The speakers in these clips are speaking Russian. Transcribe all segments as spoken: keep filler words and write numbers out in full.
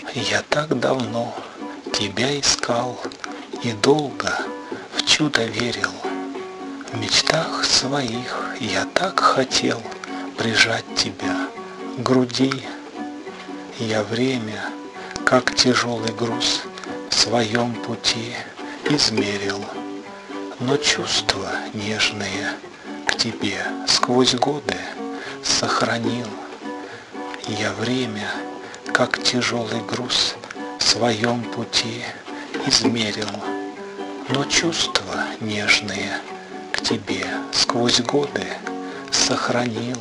Я так давно тебя искал и долго в чудо верил. В мечтах своих я так хотел прижать тебя к груди. Я время, как тяжелый груз, в своем пути измерил, но чувства нежные к тебе сквозь годы сохранил. Я время, как тяжелый груз, в своем пути измерил, но чувства нежные к тебе сквозь годы сохранил.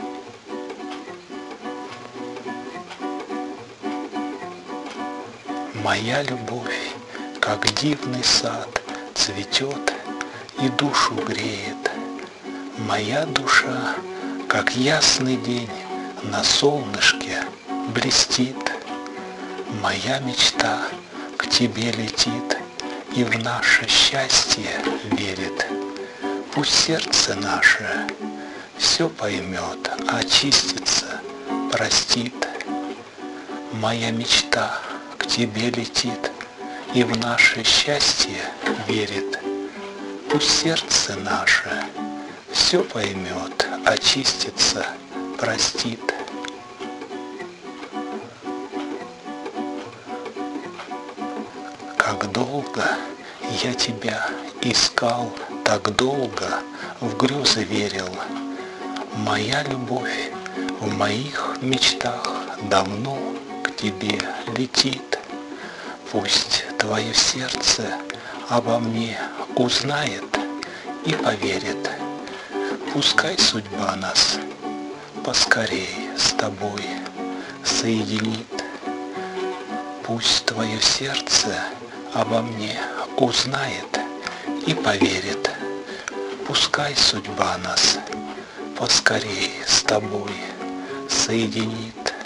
Моя любовь, как дивный сад, цветет и душу греет. Моя душа, как ясный день, на солнышке блестит. Моя мечта к тебе летит и в наше счастье верит. Пусть сердце наше все поймет, очистится, простит. Моя мечта к тебе летит и в наше счастье верит. Пусть сердце наше все поймет, очистится, простит. Как долго я тебя искал, так долго в грезы верил. Моя любовь в моих мечтах давно к тебе летит. Пусть твое сердце обо мне узнает и поверит. Пускай судьба нас поскорей с тобой соединит. Пусть твое сердце обо мне узнает и поверит. Пускай судьба нас поскорей с тобой соединит.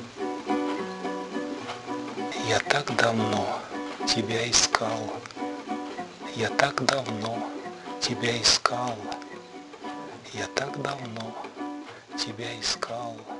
Я так давно тебя искал, я так давно тебя искал, я так давно тебя искал.